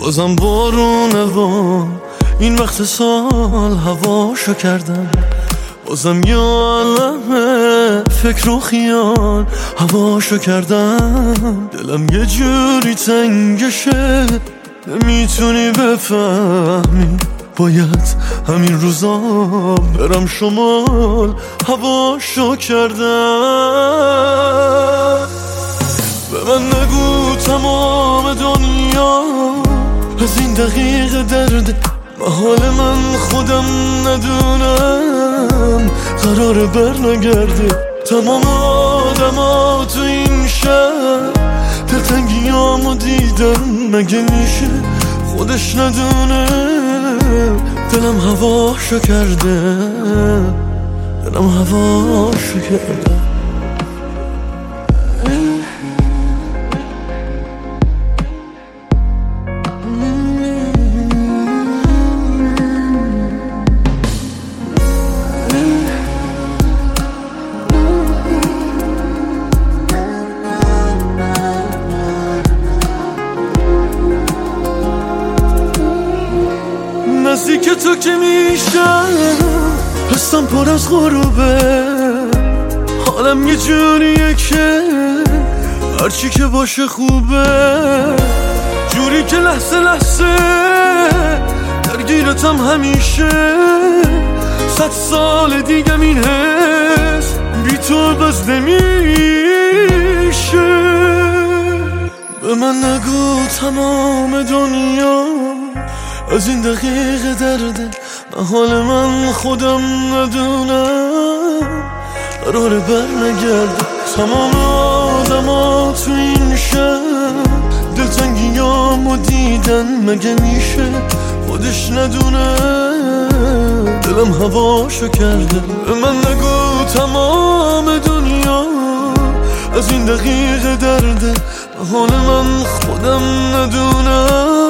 بازم بارونه و این وقت سال هواشو کردم، بازم یه عالمه فکر و خیال هواشو کردم. دلم یه جوری تنگشه نمیتونی بفهمی، باید همین روزا برم شمال هواشو کردم. به من نگو تمام دنیا از این دقیقه درده، محال من خودم ندونم قراره بر نگرده. تمام آدما تو این شهر دلتنگیامو دیدن، مگه میشه خودش ندونه دلم هواشو کرده، دلم هواشو کرده. نزدیک تو که میشم حسم پر از غروبه، حالم یه جوریه که هرچی که باشه خوبه، جوری که لحظه لحظه درگیرتم همیشه. 100 سال دیگه این حس بی تو بس نمیشه. به من نگو تمام دنیا از این دقیقه درده، محال من خودم ندونم قراره بر نگرده. تمام آدما تو این شهر دلتنگیامو دیدن، مگه میشه خودش ندونه دلم هواشو کرده. به من نگو تمام دنیا از این دقیقه درده، محال من خودم ندونم